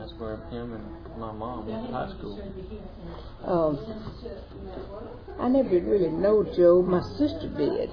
That's where him and my mom went to high school. I never did really know Joe. My sister did.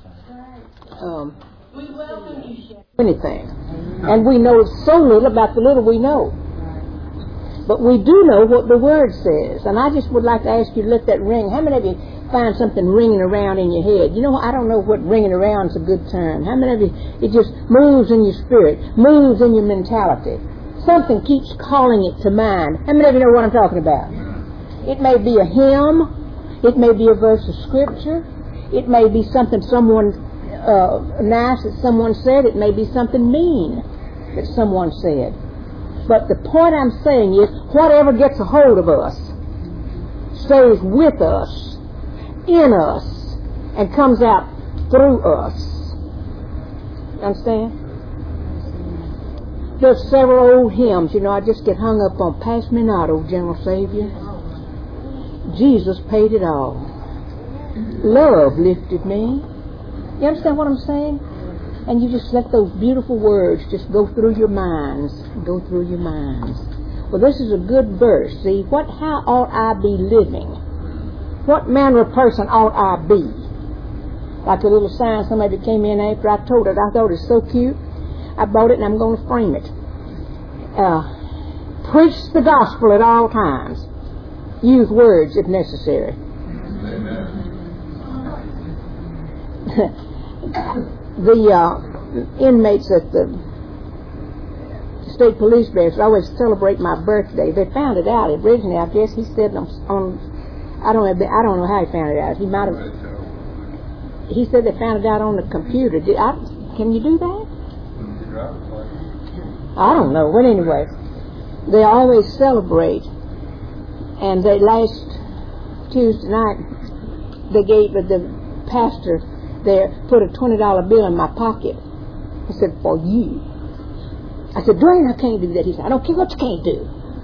Anything. And we know so little about the little we know. But we do know what the Word says. And I just would like to ask you to let that ring. How many of you find something ringing around in your head? You know, I don't know what ringing around is a good term. How many of you, it just moves in your spirit, moves in your mentality. Something keeps calling it to mind. How many of you know what I'm talking about? It may be a hymn. It may be a verse of Scripture. It may be something someone nice that someone said. It may be something mean that someone said. But the point I'm saying is, whatever gets a hold of us stays with us, in us, and comes out through us. You understand? There's several old hymns. You know, I just get hung up on "Pass Me Not, O General Savior." Jesus paid it all. Love lifted me. You understand what I'm saying? And you just let those beautiful words just go through your minds. Go through your minds. Well, this is a good verse. See, how ought I be living? What manner of person ought I be? Like a little sign somebody came in after I told it. I thought it was so cute. I bought it and I'm going to frame it. Preach the gospel at all times. Use words if necessary. Amen. The inmates at the state police barracks always celebrate my birthday. They found it out originally. I guess he said I don't know how he found it out. He said they found it out on the computer. Can you do that? I don't know. But anyway, they always celebrate. And they last Tuesday night, they gave the pastor there put a $20 bill in my pocket. He said, "For you." I said, "Dwayne, I can't do that." He said, "I don't care what you can't do."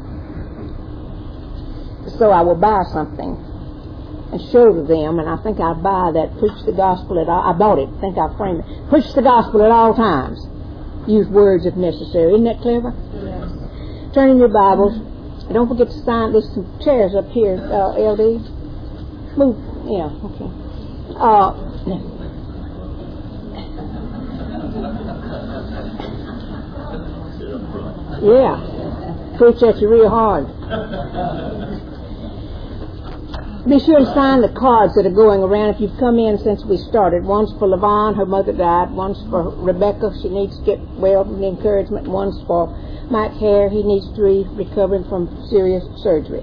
So I will buy something and show to them, and I think I'll buy that "Preach the Gospel at all." I bought it. I think I'll frame it. "Preach the Gospel at all times. Use words if necessary." Isn't that clever? Yes. Turn in your Bibles. Don't forget to sign. There's some chairs up here, LD. Move. Yeah, okay. Yeah. Preach at you real hard. Be sure to sign the cards that are going around if you've come in since we started. One's for LaVon, her mother died. One's for Rebecca, she needs to get well from the encouragement. One's for Mike Hare, he needs to be recovering from serious surgery.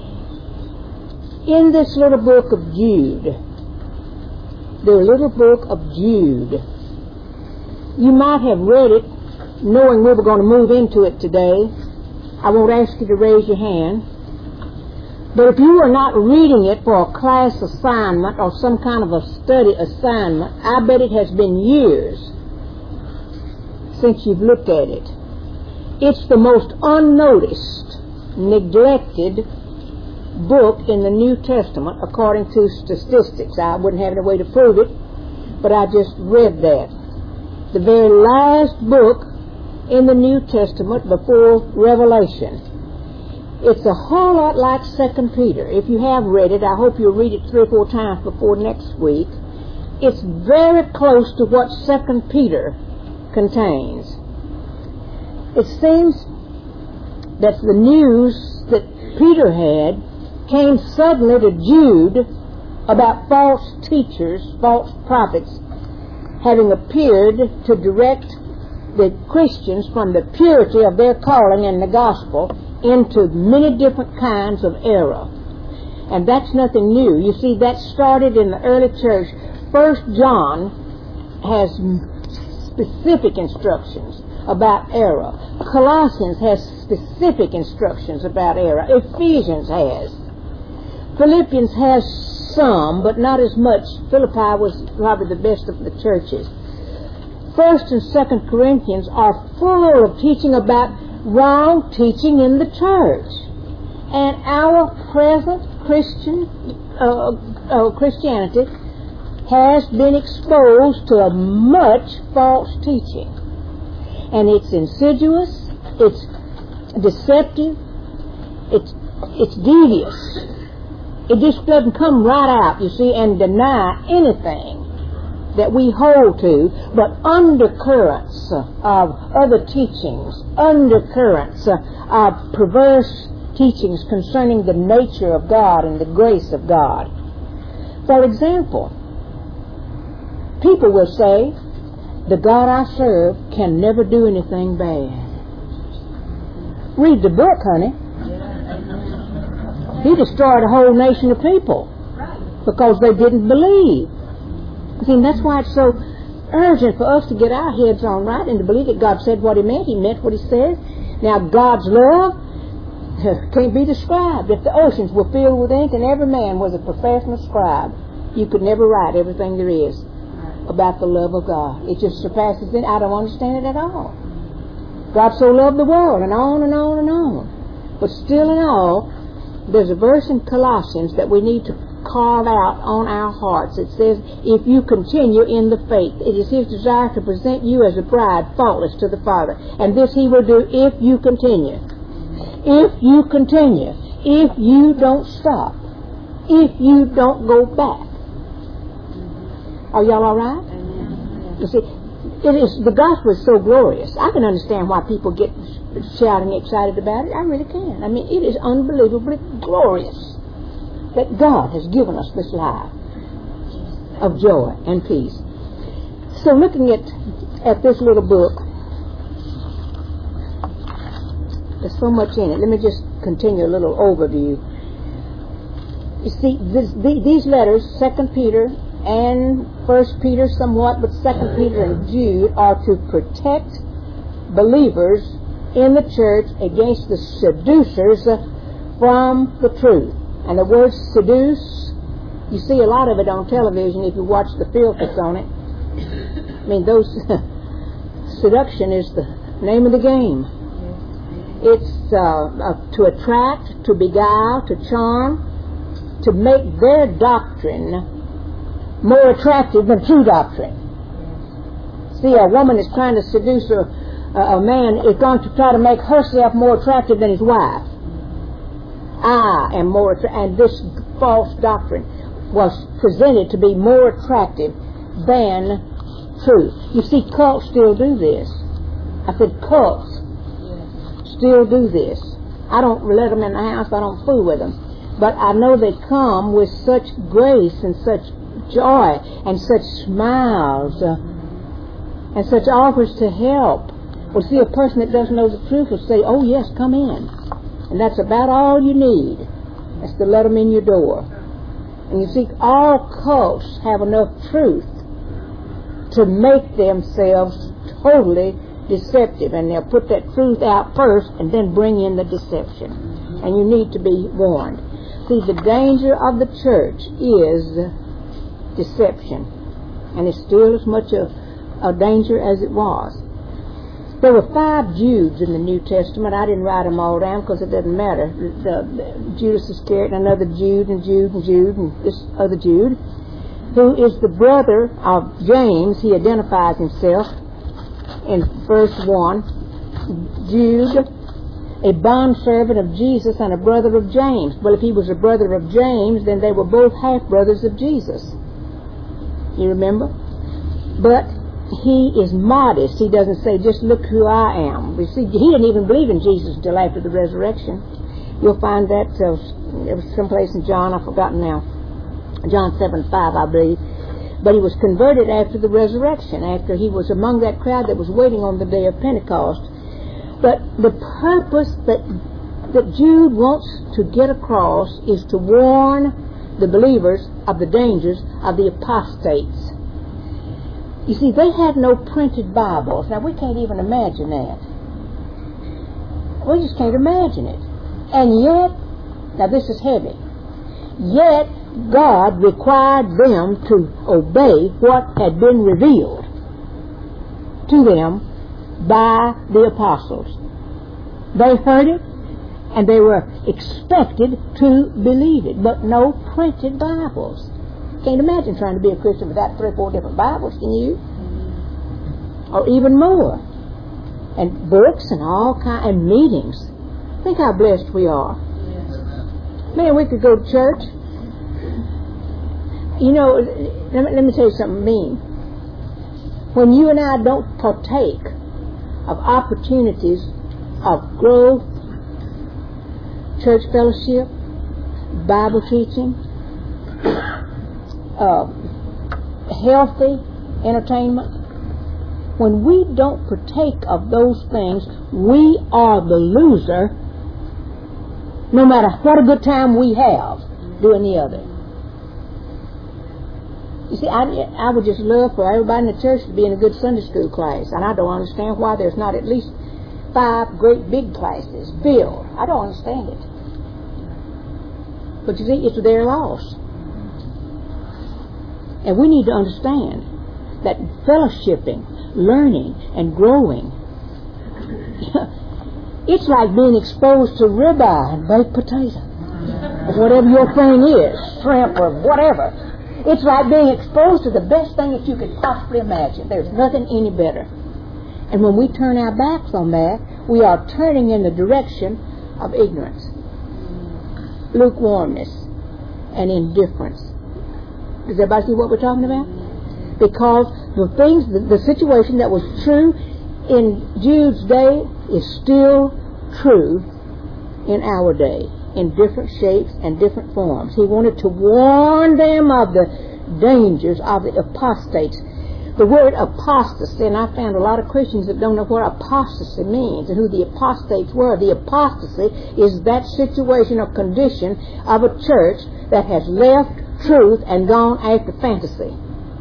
In this little book of Jude, the little book of Jude, you might have read it knowing we were going to move into it today. I won't ask you to raise your hand. But if you are not reading it for a class assignment or some kind of a study assignment, I bet it has been years since you've looked at it. It's the most unnoticed, neglected book in the New Testament according to statistics. I wouldn't have any way to prove it, but I just read that. The very last book in the New Testament before Revelation. It's a whole lot like 2 Peter. If you have read it, I hope you'll read it 3 or 4 times before next week. It's very close to what 2 Peter contains. It seems that the news that Peter had came suddenly to Jude about false teachers, false prophets, having appeared to direct the Christians from the purity of their calling and the gospel into many different kinds of error. And that's nothing new. You see, that started in the early church. 1 John has specific instructions about error. Colossians has specific instructions about error. Ephesians has. Philippians has some, but not as much. Philippi was probably the best of the churches. 1 and 2 Corinthians are full of teaching about wrong teaching in the church. And our present Christianity has been exposed to much false teaching. And it's insidious, it's deceptive. It's devious. It just doesn't come right out, you see, and deny anything that we hold to, but undercurrents of other teachings, undercurrents of perverse teachings concerning the nature of God and the grace of God. For example, people will say, the God I serve can never do anything bad. Read the book, honey. He destroyed a whole nation of people because they didn't believe. See, and that's why it's so urgent for us to get our heads on right and to believe that God said what He meant what He said. Now, God's love can't be described. If the oceans were filled with ink and every man was a professional scribe, you could never write everything there is about the love of God. It just surpasses it. I don't understand it at all. God so loved the world, and on and on and on. But still in all, there's a verse in Colossians that we need to carve out on our hearts. It says, if you continue in the faith, it is His desire to present you as a bride faultless to the Father. And this He will do if you continue. If you continue. If you don't stop. If you don't go back. Are y'all all right? You see, the gospel is so glorious. I can understand why people get shouting excited about it. I really can. I mean, it is unbelievably glorious that God has given us this life of joy and peace. So looking at this little book, there's so much in it. Let me just continue a little overview. You see, these letters, 2 Peter and 1 Peter somewhat, but 2 Peter and Jude are to protect believers in the church against the seducers from the truth. And the word seduce, you see a lot of it on television if you watch the filth that's on it. I mean, seduction is the name of the game. It's to attract, to beguile, to charm, to make their doctrine more attractive than true doctrine. See, a woman is trying to seduce a man is going to try to make herself more attractive than his wife. I am more attractive, and this false doctrine was presented to be more attractive than truth. You see, cults still do this. I said cults still do this. I don't let them in the house. I don't fool with them. But I know they come with such grace and such joy and such smiles and such offers to help. Well, see, a person that doesn't know the truth will say, oh, yes, come in. And that's about all you need. That's to let them in your door. And you see, all cults have enough truth to make themselves totally deceptive. And they'll put that truth out first and then bring in the deception. And you need to be warned. See, the danger of the church is deception. And it's still as much a danger as it was. There were 5 Judes in the New Testament. I didn't write them all down because it doesn't matter. Judas Iscariot and another Jude and Jude and Jude and this other Jude, who is the brother of James. He identifies himself in verse 1. Jude, a bondservant of Jesus and a brother of James. Well, if he was a brother of James, then they were both half-brothers of Jesus. You remember? But he is modest. He doesn't say, just look who I am. You see, he didn't even believe in Jesus until after the resurrection. You'll find that it was someplace in John, I've forgotten now. John 7:5, I believe. But he was converted after the resurrection, after he was among that crowd that was waiting on the day of Pentecost. But the purpose that Jude wants to get across is to warn the believers of the dangers of the apostates. You see, they had no printed Bibles. Now, we can't even imagine that. We just can't imagine it. And yet, now this is heavy, yet God required them to obey what had been revealed to them by the apostles. They heard it, and they were expected to believe it, but no printed Bibles. Can't imagine trying to be a Christian without 3 or 4 different Bibles, can you? Or even more. And books and all kinds, and meetings. Think how blessed we are. Man, we could go to church. You know, let me tell you something mean. When you and I don't partake of opportunities of growth, church fellowship, Bible teaching, healthy entertainment, when we don't partake of those things, we are the loser, no matter what a good time we have doing the other. You see, I would just love for everybody in the church to be in a good Sunday school class, and I don't understand why there's not at least 5 great big classes filled. I don't understand it. But you see, it's their loss. And we need to understand that fellowshipping, learning, and growing, it's like being exposed to ribeye and baked potato, or whatever your thing is, shrimp or whatever. It's like being exposed to the best thing that you could possibly imagine. There's nothing any better. And when we turn our backs on that, we are turning in the direction of ignorance, lukewarmness, and indifference. Does everybody see what we're talking about? Because the situation that was true in Jude's day is still true in our day, in different shapes and different forms. He wanted to warn them of the dangers of the apostates. The word apostasy, and I found a lot of Christians that don't know what apostasy means and who the apostates were. The apostasy is that situation or condition of a church that has left truth and gone after fantasy.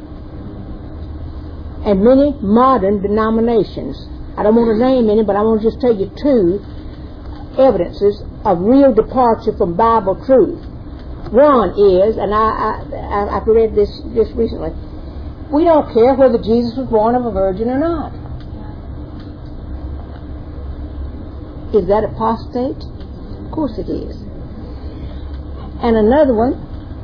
And many modern denominations, I don't want to name any, but I want to just tell you 2 evidences of real departure from Bible truth. One is, and I've read this just recently, we don't care whether Jesus was born of a virgin or not. Is that apostate? Of course it is. And another one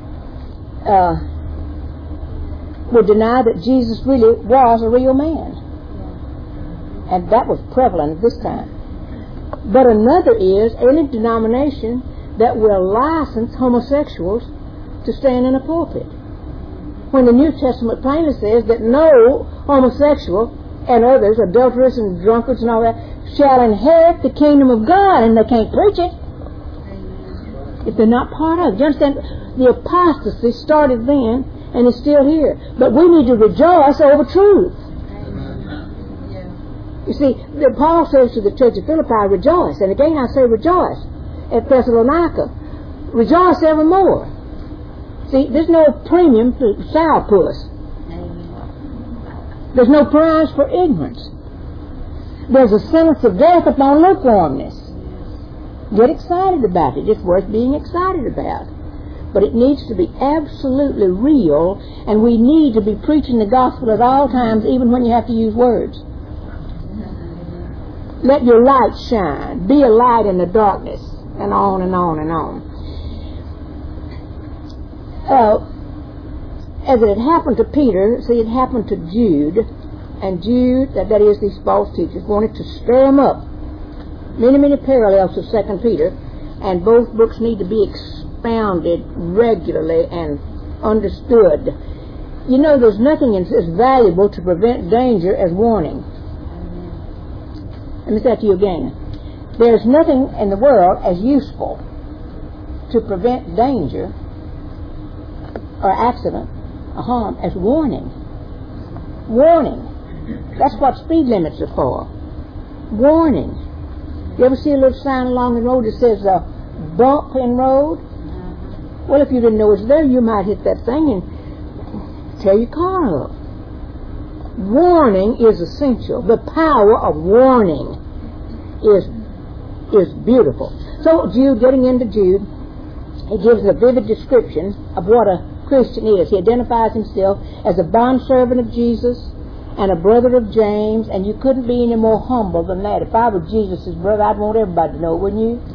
would deny that Jesus really was a real man. And that was prevalent at this time. But another is any denomination that will license homosexuals to stand in a pulpit, when the New Testament plainly says that no homosexual and others, adulterers and drunkards and all that, shall inherit the kingdom of God, and they can't preach it if they're not part of it. Do you understand? The apostasy started then and is still here. But we need to rejoice over truth. You see, Paul says to the church of Philippi, rejoice. And again I say rejoice. At Thessalonica, rejoice evermore. See, there's no premium for sourpuss. There's no prize for ignorance. There's a sentence of death upon lukewarmness. Get excited about it. It's worth being excited about. But it needs to be absolutely real, and we need to be preaching the gospel at all times, even when you have to use words. Let your light shine. Be a light in the darkness. And on and on and on. As it had happened to Peter, see, it happened to Jude. And Jude, that is these false teachers, wanted to stir them up. Many, many parallels to 2 Peter. And both books need to be expounded regularly and understood. You know, there's nothing as valuable to prevent danger as warning. Let me say that to you again. There's nothing in the world as useful to prevent danger or accident or harm as warning. Warning. That's what speed limits are for. Warning. You ever see a little sign along the road that says bump in road? Well, if you didn't know it's there, you might hit that thing and tear your car up. Warning is essential. The power of warning is beautiful. So Jude, getting into Jude, he gives a vivid description of what a Christian is. He identifies himself as a bondservant of Jesus and a brother of James, and you couldn't be any more humble than that. If I were Jesus' brother, I'd want everybody to know, wouldn't you?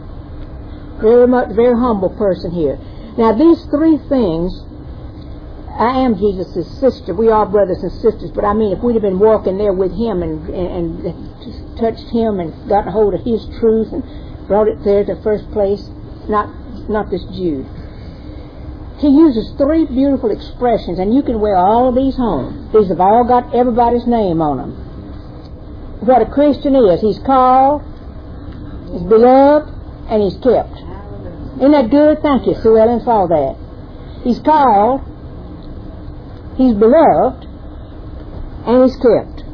Very humble person here. Now, these 3 things I am Jesus' sister. We are brothers and sisters. But I mean, if we'd have been walking there with him and touched him and gotten a hold of his truth and brought it there to the first place, not this Jude. He uses 3 beautiful expressions, and you can wear all of these home. These have all got everybody's name on them. What a Christian is, he's called, he's beloved, and he's kept. Isn't that good? Thank you, Sue Ellen, for all that. He's called, he's beloved, and he's kept.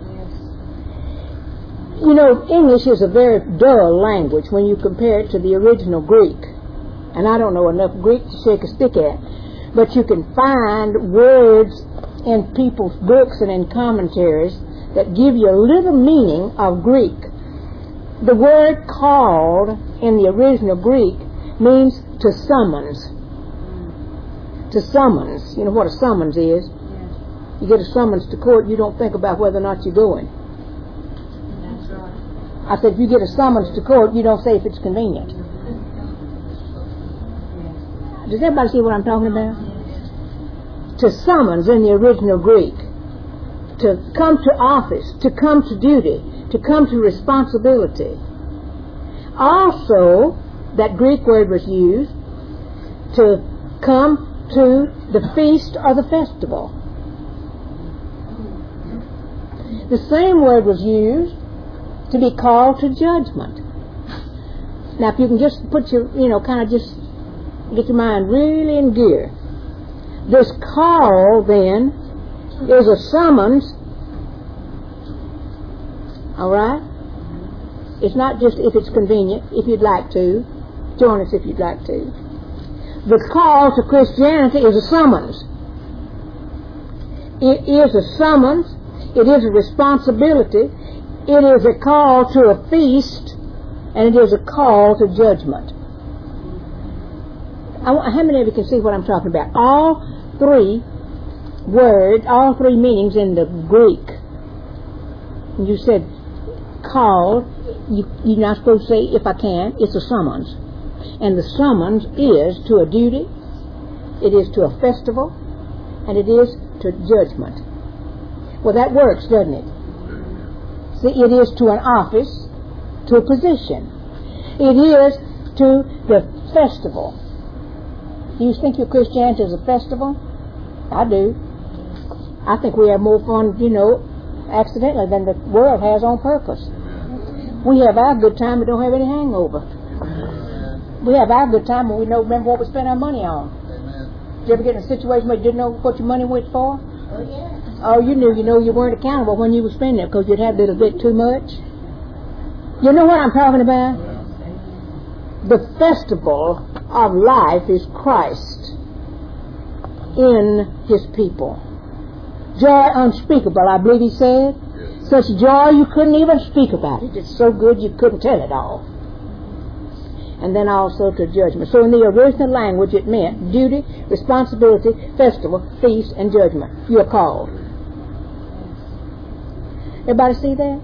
You know, English is a very dull language when you compare it to the original Greek. And I don't know enough Greek to shake a stick at. But you can find words in people's books and in commentaries that give you a little meaning of Greek. The word called in the original Greek means to summons. To summons. You know what a summons is? You get a summons to court, you don't think about whether or not you're going. That's right. I said, if you get a summons to court, you don't say if it's convenient. Does everybody see what I'm talking about? To summons in the original Greek. To come to office, to come to duty, to come to responsibility. Also, that Greek word was used to come to the feast or the festival. The same word was used to be called to judgment. Now, if you can just put your, kind of just get your mind really in gear. This call, then, is a summons. All right? It's not just if it's convenient, if you'd like to. Join us if you'd like to. The call to Christianity is a summons. It is a summons. It is a responsibility. It is a call to a feast. And it is a call to judgment. How many of you can see what I'm talking about? All 3 words, all 3 meanings in the Greek. You said called, you're not supposed to say if I can, it's a summons. And the summons is to a duty, it is to a festival, and it is to judgment. Well, that works, doesn't it? See, it is to an office, to a position. It is to the festival. Do you think your Christianity is a festival? I do. I think we have more fun, accidentally than the world has on purpose. We have our good time, we don't have any hangover. We have our good time when we remember what we spent our money on. Did you ever get in a situation where you didn't know what your money went for? Oh, you knew, you weren't accountable when you were spending it because you'd had a little bit too much. You know what I'm talking about? The festival of life is Christ in His people. Joy unspeakable, I believe He said. Such joy you couldn't even speak about it. It's so good you couldn't tell it all. And then also to judgment. So in the original language it meant duty, responsibility, festival, feast, and judgment. You're called. Everybody see that?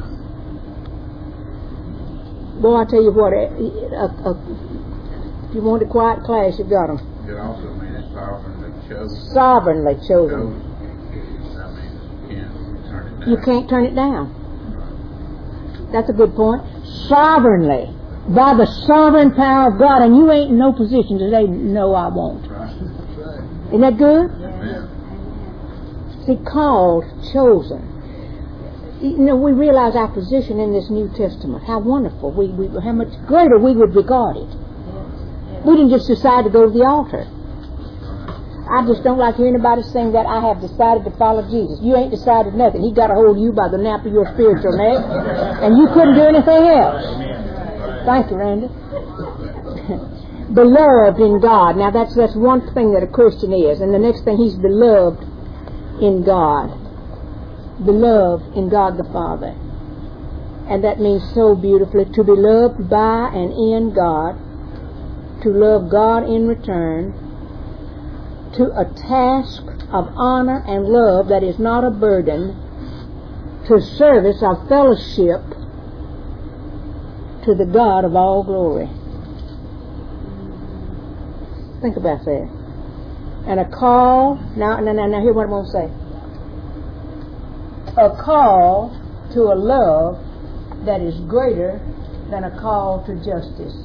Boy, I tell you what, if you want a quiet class, you've got them. It also means sovereignly chosen. Sovereignly chosen. That means you can't turn it down. That's a good point. Sovereignly. By the sovereign power of God, and you ain't in no position to say, no, I won't. Isn't that good? Amen. See, called, chosen. We realize our position in this New Testament. How wonderful. How much greater we would regard it. We didn't just decide to go to the altar. I just don't like hearing anybody saying that I have decided to follow Jesus. You ain't decided nothing. He got a hold of you by the nape of your spiritual neck, and you couldn't do anything else. Thank you, Randy. Beloved in God. Now that's one thing that a Christian is. And the next thing, he's beloved in God. Beloved in God the Father. And that means so beautifully to be loved by and in God. To love God in return. To a task of honor and love that is not a burden. To service of fellowship to the God of all glory. Think about that. And a call, now hear what I'm going to say. A call to a love that is greater than a call to justice.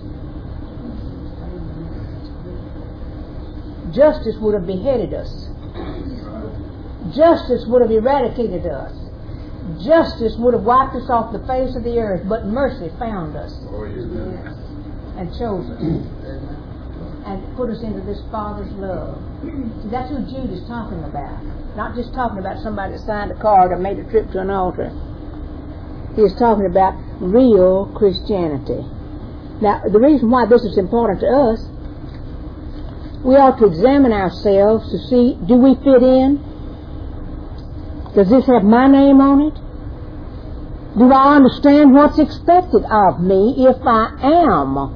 Justice would have beheaded us. Justice would have eradicated us. Justice would have wiped us off the face of the earth, but mercy found us and chose us and put us into this Father's love. See, that's who Jude is talking about. Not just talking about somebody that signed a card or made a trip to an altar. He is talking about real Christianity. Now, the reason why this is important to us, we ought to examine ourselves to see, do we fit in? Does this have my name on it? Do I understand what's expected of me if I am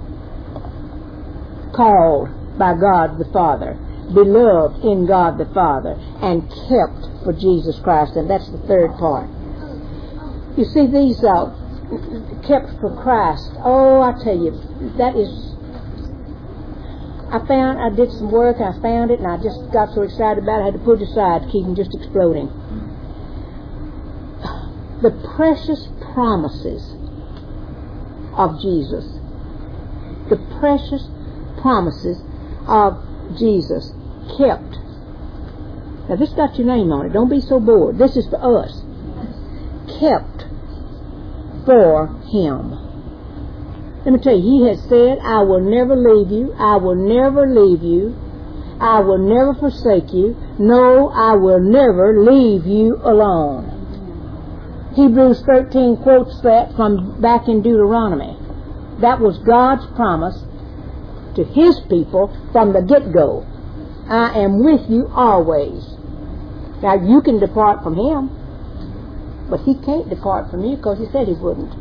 called by God the Father, beloved in God the Father, and kept for Jesus Christ? And that's the third part. You see, these kept for Christ. Oh, I tell you, that is... I did some work, I found it, and I just got so excited about it, I had to put it aside to keep them just exploding. The precious promises of Jesus. The precious promises of Jesus kept. Now this got your name on it. Don't be so bored. This is for us. Kept for Him. Let me tell you, He has said, I will never leave you. I will never leave you. I will never forsake you. No, I will never leave you alone. Hebrews 13 quotes that from back in Deuteronomy. That was God's promise to His people from the get-go. I am with you always. Now, you can depart from Him, but He can't depart from you because He said He wouldn't.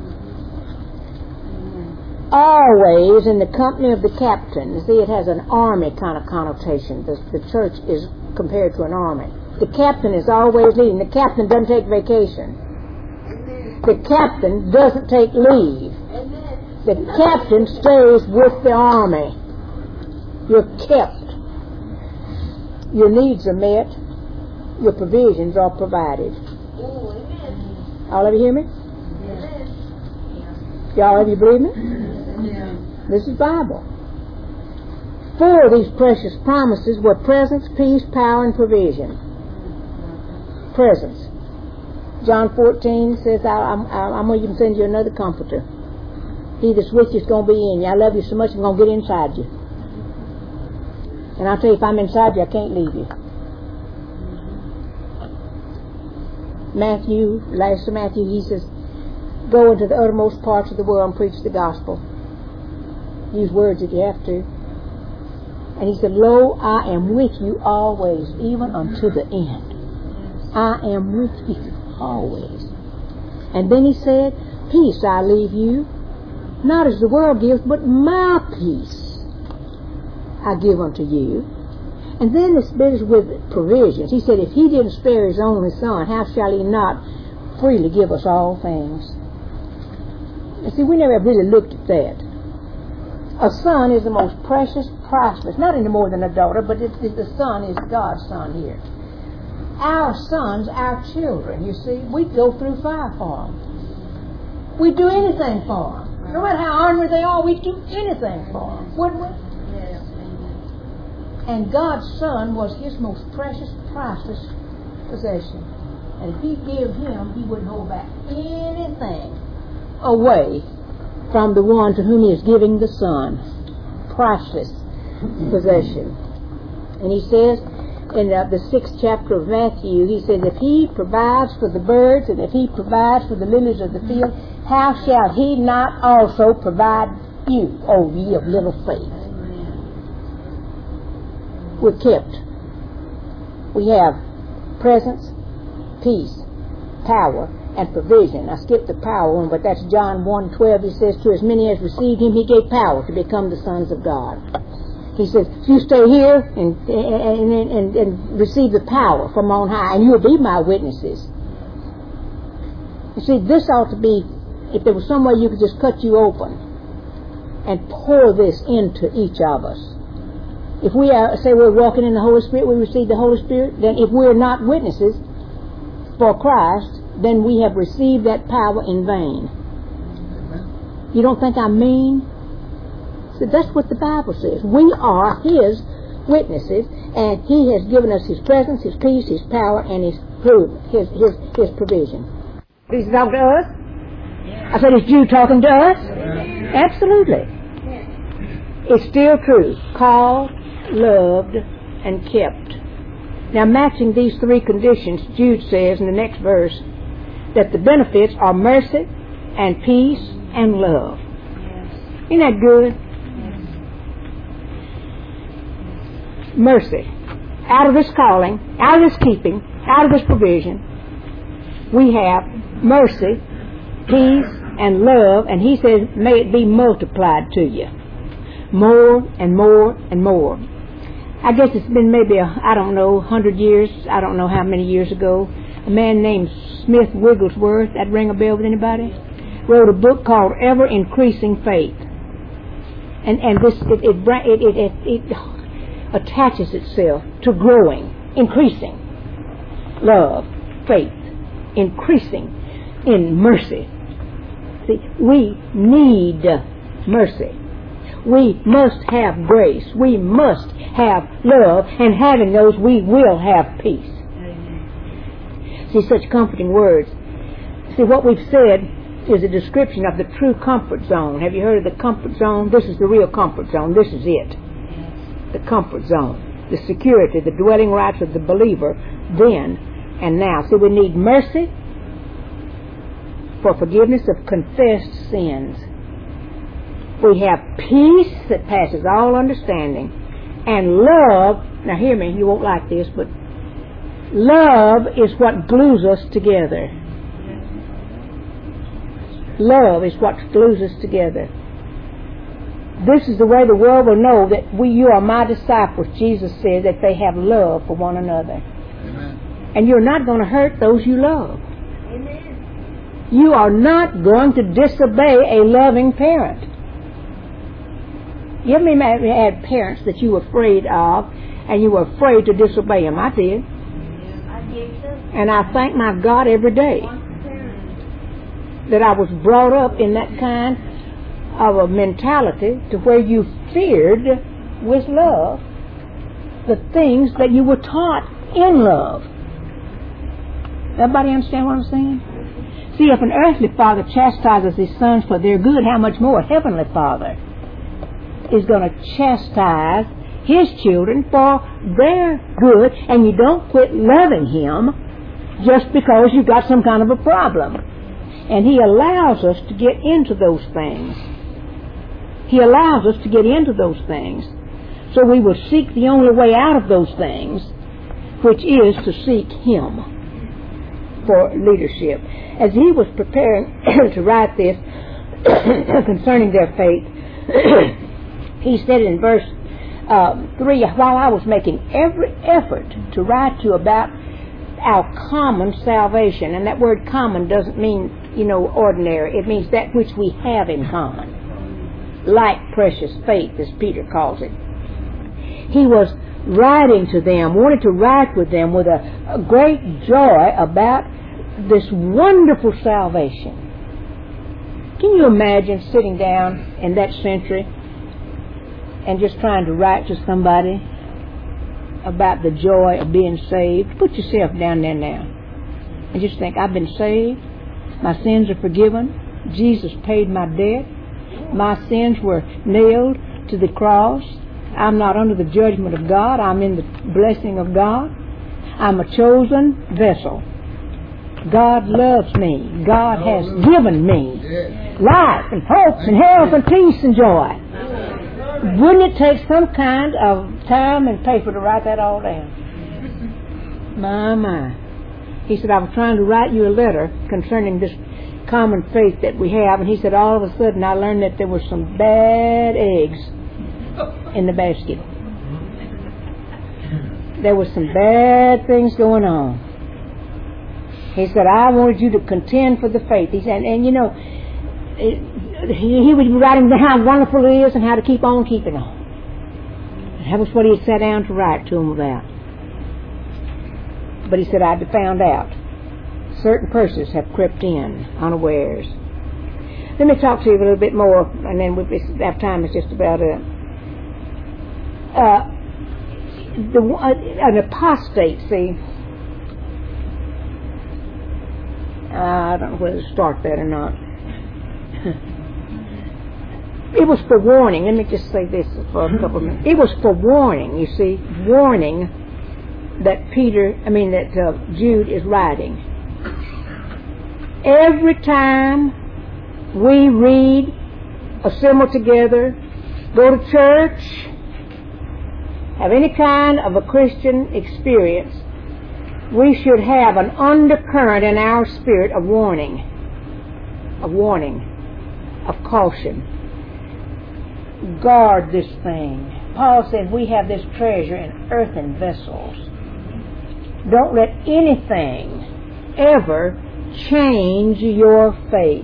Always in the company of the captain. You see, it has an army kind of connotation. The church is compared to an army. The captain is always leading. The captain doesn't take vacation. The captain doesn't take leave. The captain stays with the army. You're kept. Your needs are met. Your provisions are provided. All of you hear me? Y'all, have you believe me? This is Bible. 4 of these precious promises were presence, peace, power, and provision. Presence. John 14 says, I'm going to send you another comforter. He that's with you is going to be in you. I love you so much, I'm going to get inside you. And I'll tell you, if I'm inside you, I can't leave you. Last Matthew, he says, go into the uttermost parts of the world and preach the gospel. Use words if you have to. And he said, lo, I am with you always, even unto the end. I am with you always. And then he said, peace I leave you, not as the world gives, but my peace I give unto you. And then this business with provisions. He said, if He didn't spare His only Son, how shall He not freely give us all things? And see, we never really looked at that. A son is the most precious, priceless, not any more than a daughter, but the son is God's son here. Our sons, our children, you see, we'd go through fire for them. We'd do anything for them. No matter how ornery they are, we'd do anything for them, wouldn't we? Yes. And God's Son was His most precious, priceless possession. And if He gave Him, He wouldn't hold back anything away from the one to whom He is giving the Son. Priceless possession. And He says in the 6th chapter of Matthew, He says, if He provides for the birds and if He provides for the lilies of the field, how shall He not also provide you, O ye of little faith? We're kept. We have presence, peace, power, and provision. I skipped the power one, but that's John 1:12. He says, to as many as received Him, He gave power to become the sons of God. He says, if you stay here and receive the power from on high, and you'll be my witnesses. You see, this ought to be, if there was some way you could just cut you open and pour this into each of us. If we say we're walking in the Holy Spirit, we receive the Holy Spirit, then if we're not witnesses for Christ, then we have received that power in vain. You don't think I'm mean? So that's what the Bible says. We are His witnesses, and He has given us His presence, His peace, His power, and His provision. He's talking to us? I said, is Jude talking to us? Absolutely. It's still true. Called, loved, and kept. Now, matching these three conditions, Jude says in the next verse that the benefits are mercy and peace and love. Isn't that good? Mercy. Out of this calling, out of this keeping, out of this provision, we have mercy, peace, and love, and he says, may it be multiplied to you. More and more and more. I guess it's been maybe, 100 years, I don't know how many years ago, a man named Smith Wigglesworth, that ring a bell with anybody? Wrote a book called Ever Increasing Faith. And this, it attaches itself to growing, increasing love, faith, increasing in mercy. See, we need mercy. We must have grace. We must have love, and having those, we will have peace. Amen. See, such comforting words. See, what we've said is a description of the true comfort zone. Have you heard of the comfort zone? This is the real comfort zone. This is it. The comfort zone. The security, the dwelling rights of the believer then and now. So we need mercy for forgiveness of confessed sins. We have peace that passes all understanding. And love, now hear me, you won't like this, but love is what glues us together. Love is what glues us together. This is the way the world will know that you are my disciples. Jesus said that they have love for one another. Amen. And you're not going to hurt those you love. Amen. You are not going to disobey a loving parent. You ever had parents that you were afraid of, and you were afraid to disobey them? I did. I did too. And I thank my God every day that I was brought up in that kind of a mentality to where you feared with love the things that you were taught in love. Everybody understand what I'm saying? See, if an earthly father chastises his sons for their good, how much more a heavenly Father is going to chastise His children for their good, and you don't quit loving Him just because you've got some kind of a problem. And He allows us to get into those things. He allows us to get into those things. So we will seek the only way out of those things, which is to seek Him for leadership. As he was preparing to write this concerning their faith, he said in verse 3, while I was making every effort to write to you about our common salvation, and that word common doesn't mean, ordinary. It means that which we have in common. Like precious faith, as Peter calls it. He was writing to them, wanted to write with them with a great joy about this wonderful salvation. Can you imagine sitting down in that century and just trying to write to somebody about the joy of being saved? Put yourself down there now and just think, I've been saved. My sins are forgiven. Jesus paid my debt. My sins were nailed to the cross. I'm not under the judgment of God. I'm in the blessing of God. I'm a chosen vessel. God loves me. God has given me life and hope and health and peace and joy. Wouldn't it take some kind of time and paper to write that all down? My. He said, I was trying to write you a letter concerning this common faith that we have, and he said, all of a sudden I learned that there were some bad eggs in the basket. There was some bad things going on. He said, I wanted you to contend for the faith. He said, and he would be writing down how wonderful it is and how to keep on keeping on. That was what he had sat down to write to them about. But he said, I've found out. Certain persons have crept in unawares. Let me talk to you a little bit more, and then our time is just about up. An apostate, see, I don't know whether to start that or not. It was for warning. Let me just say this for a couple of minutes. It was for warning, you see, warning that Jude is writing. Every time we read, assemble together, go to church, have any kind of a Christian experience, we should have an undercurrent in our spirit of warning, of caution. Guard this thing. Paul said we have this treasure in earthen vessels. Don't let anything ever change your faith.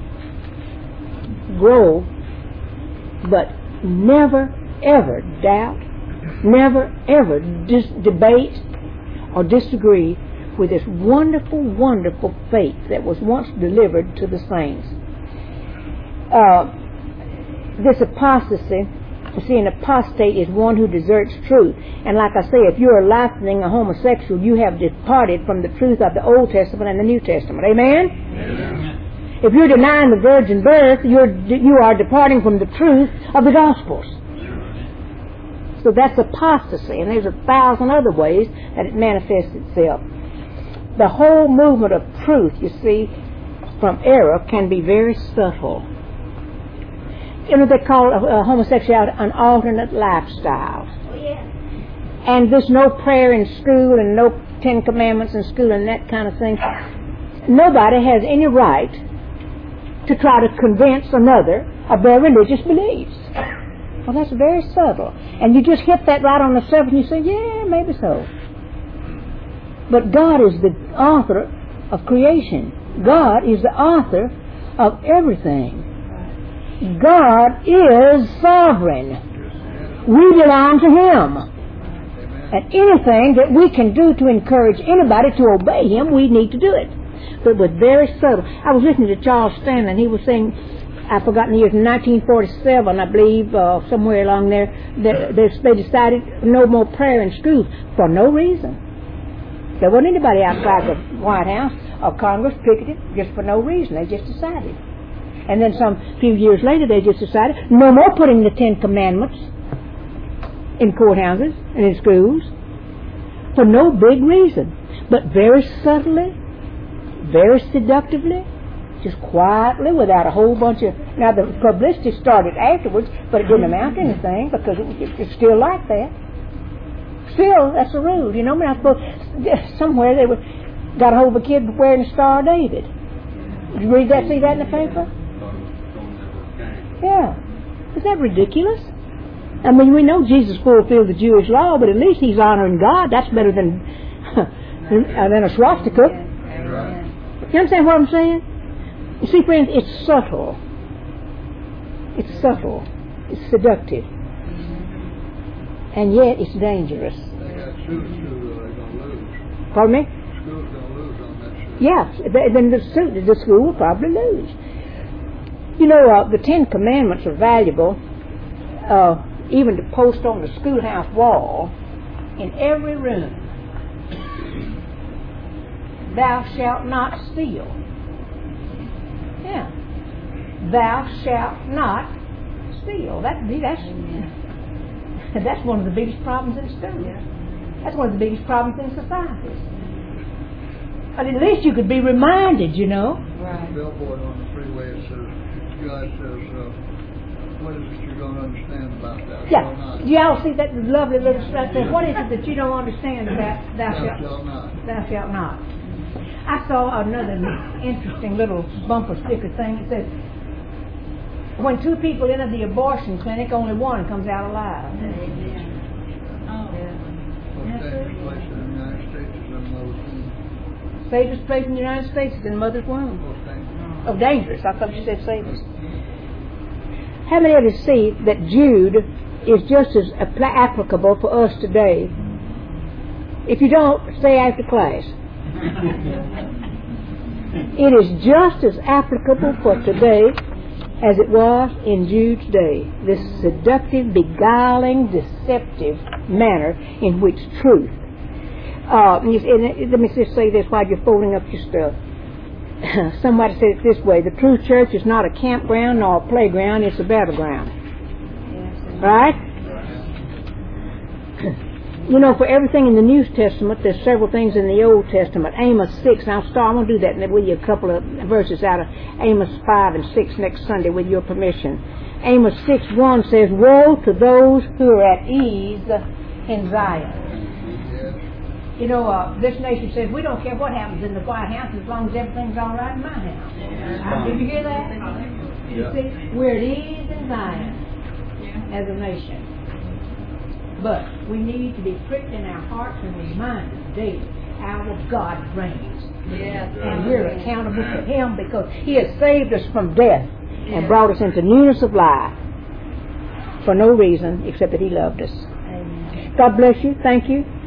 Grow, but never ever doubt, never ever debate or disagree with this wonderful, wonderful faith that was once delivered to the saints. This apostasy, see, an apostate is one who deserts truth. And like I say, if you're likening a homosexual, you have departed from the truth of the Old Testament and the New Testament. Amen? Amen. If you're denying the virgin birth, you are departing from the truth of the Gospels. So that's apostasy, and there's 1,000 other ways that it manifests itself. The whole movement of truth, you see, from error can be very subtle. You know, they call homosexuality an alternate lifestyle. Oh, yeah. And there's no prayer in school and no 10 Commandments in school and that kind of thing. Nobody has any right to try to convince another of their religious beliefs. Well, that's very subtle. And you just hit that right on the surface and you say, yeah, maybe so. But God is the author of creation. God is the author of everything. God is sovereign. We belong to Him. And anything that we can do to encourage anybody to obey Him, we need to do it. But with very subtle. I was listening to Charles Stanley, and he was saying, I've forgotten the year, in 1947, I believe, somewhere along there, they decided no more prayer in schools for no reason. There wasn't anybody outside the White House or Congress picketed just for no reason. They just decided. And then some few years later, they just decided no more putting the 10 Commandments in courthouses and in schools for no big reason. But very subtly, very seductively, just quietly, without a whole bunch of... Now, the publicity started afterwards, but it didn't amount to anything because it's still like that. Still, that's the rule. You know, I suppose somewhere they got a hold of a kid wearing a Star of David. Did you read that, see that in the paper? Yeah. Is that ridiculous? I mean, we know Jesus fulfilled the Jewish law, but at least he's honoring God. That's better than a swastika. You understand what I'm saying? You see, friends, it's subtle. It's subtle. It's seductive. And yet it's dangerous. They got schools they're going to lose. Pardon me? School's going to lose on that shit. Yes, then the school will probably lose. You know, the 10 Commandments are valuable, even to post on the schoolhouse wall in every room. Thou shalt not steal. Yeah. Thou shalt not steal. That's one of the biggest problems in schools. That's one of the biggest problems in societies. But at least you could be reminded, you know. Right. Billboard on the freeway, it says, the guy says, what is it you're going to understand about that? Yeah. Do y'all see that lovely little stuff there? What is it that you don't understand about thou shalt not? Thou shalt not. I saw another interesting little bumper sticker thing. It says, when 2 people enter the abortion clinic, only one comes out alive. Most dangerous place in the United States is in Mother's Womb. Safest place in the United States is in mother's womb. Most dangerous. Oh, dangerous. I thought you said safest. How many of you see that Jude is just as applicable for us today. If you don't, stay after class. It is just as applicable for today as it was in Jude's day. This seductive, beguiling, deceptive manner in which truth. Let me just say this while you're folding up your stuff. Somebody said it this way: the true church is not a campground nor a playground, it's a battleground. Yes. Right? You know, for everything in the New Testament, there's several things in the Old Testament. Amos 6, and I'm going to do that, and then with you a couple of verses out of Amos 5 and 6 next Sunday, with your permission. Amos 6:1 says, "Woe to those who are at ease in Zion." You know, this nation says, we don't care what happens in the White House as long as everything's all right in my house. Did you hear that? You see, we're at ease in Zion as a nation. But we need to be pricked in our hearts and reminded daily our God reigns. And we're accountable to Him because He has saved us from death and brought us into newness of life for no reason except that He loved us. God bless you. Thank you.